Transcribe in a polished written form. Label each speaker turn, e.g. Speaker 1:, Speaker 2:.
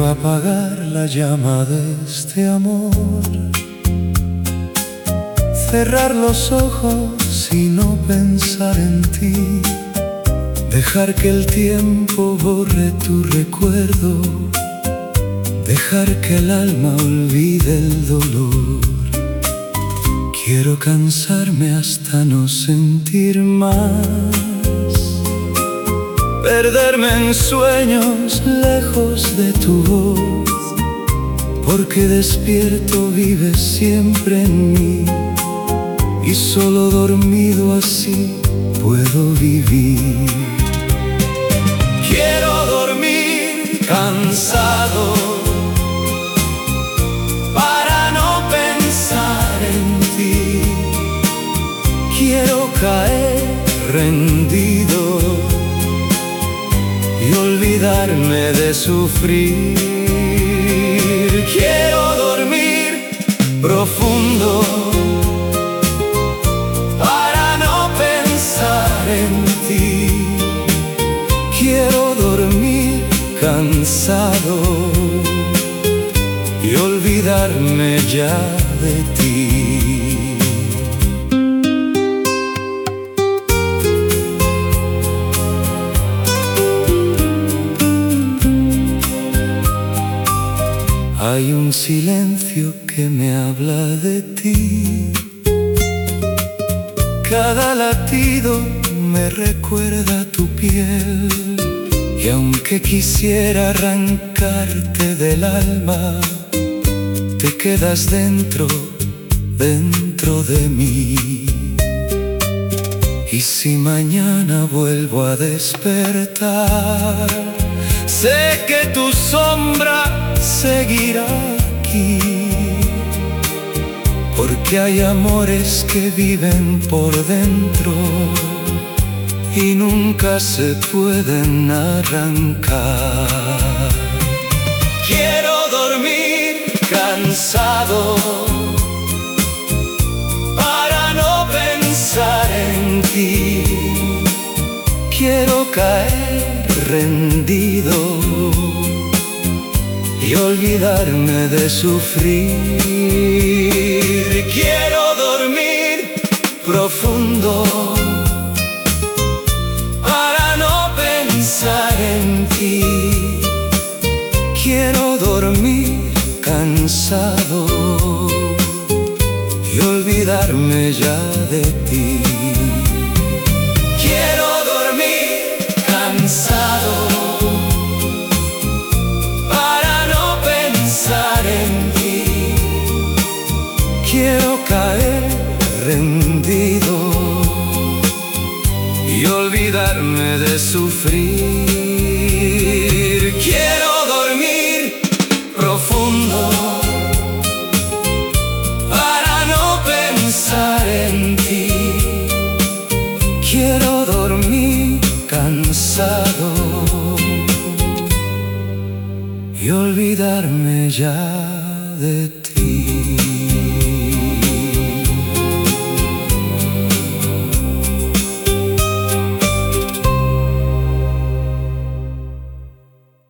Speaker 1: apagar la llama de este amor, cerrar los ojos y no pensar en ti, dejar que el tiempo borre tu recuerdo, dejar que el alma olvide el dolor. Quiero cansarme hasta no sentir más, perderme en sueños lejos de tu voz, porque despierto vives siempre en mí, y solo dormido así puedo vivir. Quiero dormir cansado para no pensar en ti. Quiero caer rendido y olvidarme de sufrir. Quiero dormir profundo para no pensar en ti. Quiero dormir cansado y olvidarme ya de ti. Hay un silencio que me habla de ti, cada latido me recuerda tu piel, y aunque quisiera arrancarte del alma, te quedas dentro de mí. Y si mañana vuelvo a despertar, sé que tu sombra seguirá aquí, porque hay amores que viven por dentro y nunca se pueden arrancar. Quiero dormir cansado para no pensar en ti. Quiero caer rendido y olvidarme de sufrir. Quiero dormir profundo para no pensar en ti. Quiero dormir cansado y olvidarme ya de ti. Quiero dormir cansado para no pensar en ti. Quiero caer rendido y olvidarme de sufrir. Quiero dormir profundo para no pensar en ti. Quiero dormir cansado y olvidarme ya de ti.